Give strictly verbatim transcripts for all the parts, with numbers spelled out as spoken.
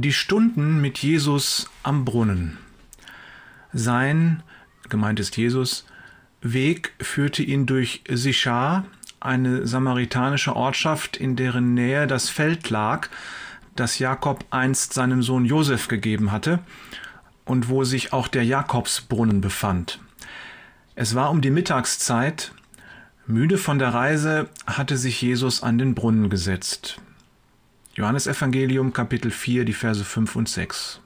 Die Stunden mit Jesus am Brunnen. Sein, gemeint ist Jesus, Weg führte ihn durch Sichar, eine samaritanische Ortschaft, in deren Nähe das Feld lag, das Jakob einst seinem Sohn Josef gegeben hatte und wo sich auch der Jakobsbrunnen befand. Es war um die Mittagszeit. Müde von der Reise hatte sich Jesus an den Brunnen gesetzt. Johannesevangelium Kapitel vier, die Verse fünf und sechs.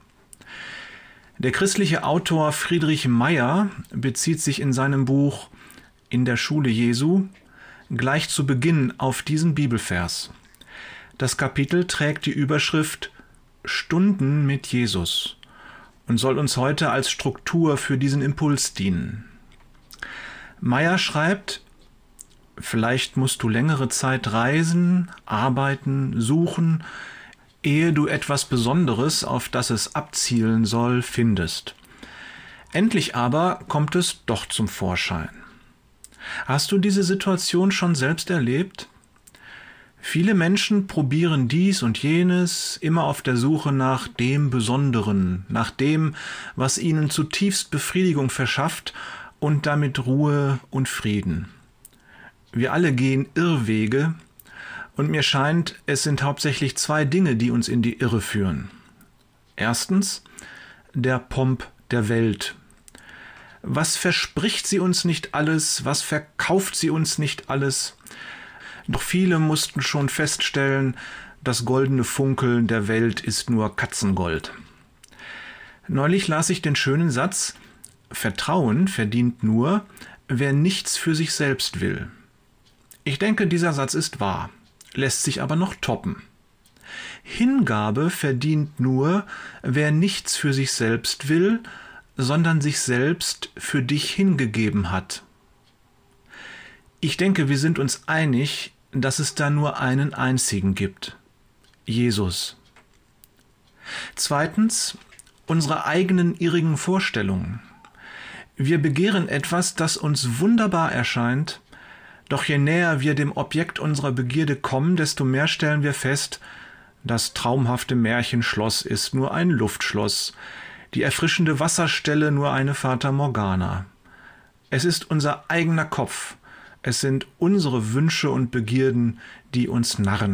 Der christliche Autor Friedrich Meyer bezieht sich in seinem Buch In der Schule Jesu gleich zu Beginn auf diesen Bibelvers. Das Kapitel trägt die Überschrift Stunden mit Jesus und soll uns heute als Struktur für diesen Impuls dienen. Meyer schreibt: Vielleicht musst du längere Zeit reisen, arbeiten, suchen, ehe du etwas Besonderes, auf das es abzielen soll, findest. Endlich aber kommt es doch zum Vorschein. Hast du diese Situation schon selbst erlebt? Viele Menschen probieren dies und jenes, immer auf der Suche nach dem Besonderen, nach dem, was ihnen zutiefst Befriedigung verschafft und damit Ruhe und Frieden. Wir alle gehen Irrwege, und mir scheint, es sind hauptsächlich zwei Dinge, die uns in die Irre führen. Erstens, der Pomp der Welt. Was verspricht sie uns nicht alles? Was verkauft sie uns nicht alles? Doch viele mussten schon feststellen, das goldene Funkeln der Welt ist nur Katzengold. Neulich las ich den schönen Satz: Vertrauen verdient nur, wer nichts für sich selbst will. Ich denke, dieser Satz ist wahr, lässt sich aber noch toppen. Hingabe verdient nur, wer nichts für sich selbst will, sondern sich selbst für dich hingegeben hat. Ich denke, wir sind uns einig, dass es da nur einen einzigen gibt: Jesus. Zweitens, unsere eigenen irrigen Vorstellungen. Wir begehren etwas, das uns wunderbar erscheint, doch je näher wir dem Objekt unserer Begierde kommen, desto mehr stellen wir fest, das traumhafte Märchenschloss ist nur ein Luftschloss, die erfrischende Wasserstelle nur eine Fata Morgana. Es ist unser eigener Kopf, es sind unsere Wünsche und Begierden, die uns narren.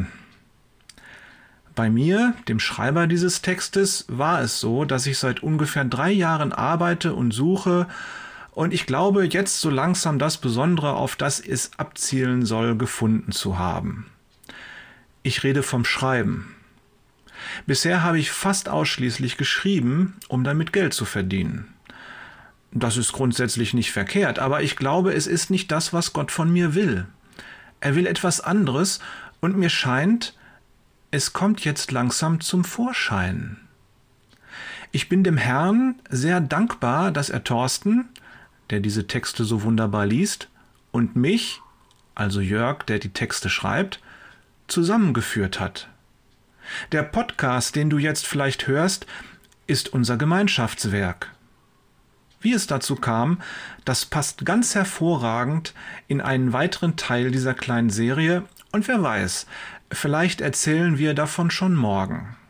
Bei mir, dem Schreiber dieses Textes, war es so, dass ich seit ungefähr drei Jahren arbeite und suche, und ich glaube, jetzt so langsam das Besondere, auf das es abzielen soll, gefunden zu haben. Ich rede vom Schreiben. Bisher habe ich fast ausschließlich geschrieben, um damit Geld zu verdienen. Das ist grundsätzlich nicht verkehrt, aber ich glaube, es ist nicht das, was Gott von mir will. Er will etwas anderes, und mir scheint, es kommt jetzt langsam zum Vorschein. Ich bin dem Herrn sehr dankbar, dass er Thorsten, der diese Texte so wunderbar liest, und mich, also Jörg, der die Texte schreibt, zusammengeführt hat. Der Podcast, den du jetzt vielleicht hörst, ist unser Gemeinschaftswerk. Wie es dazu kam, das passt ganz hervorragend in einen weiteren Teil dieser kleinen Serie, und wer weiß, vielleicht erzählen wir davon schon morgen.